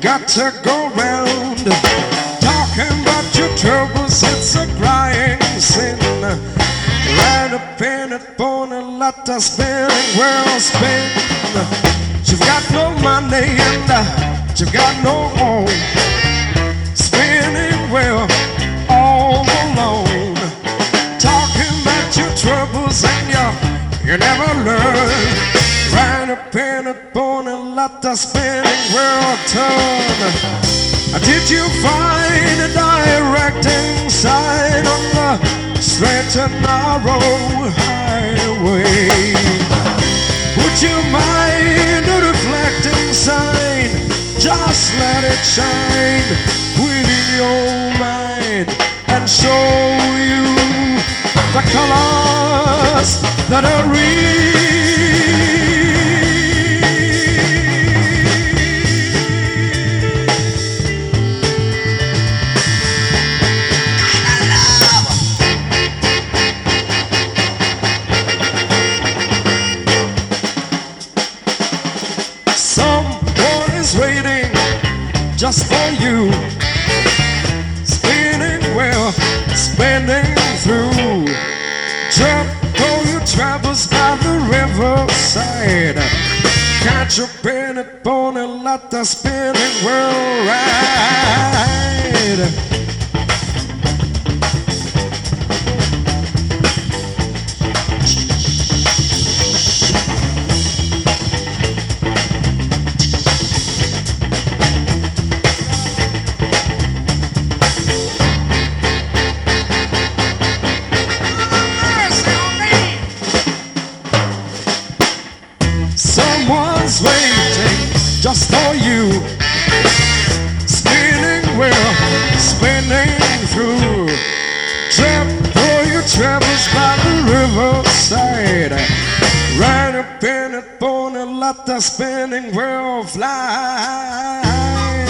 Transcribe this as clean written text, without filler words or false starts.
got to go round talking about your troubles. It's a crying sin. Right up in it, born a lot of spinning world spin. You've got no money and you've got no home. Spinning well all alone. Talking about your troubles and you never learn. Right up in it, born a lot of spinning world turn. Did you find a directing sign on the straight and narrow highway? Would you mind a reflecting sign? Just let it shine within your mind and show you the colors that are real. Waiting just for you, spinning well, spinning through. Jump all your travels by the riverside. Catch up in it, born a lot of spinning world ride. Someone's waiting just for you, spinning well, spinning through. Jump all your travels by the riverside. Right up in it, born a lot of spinning world fly.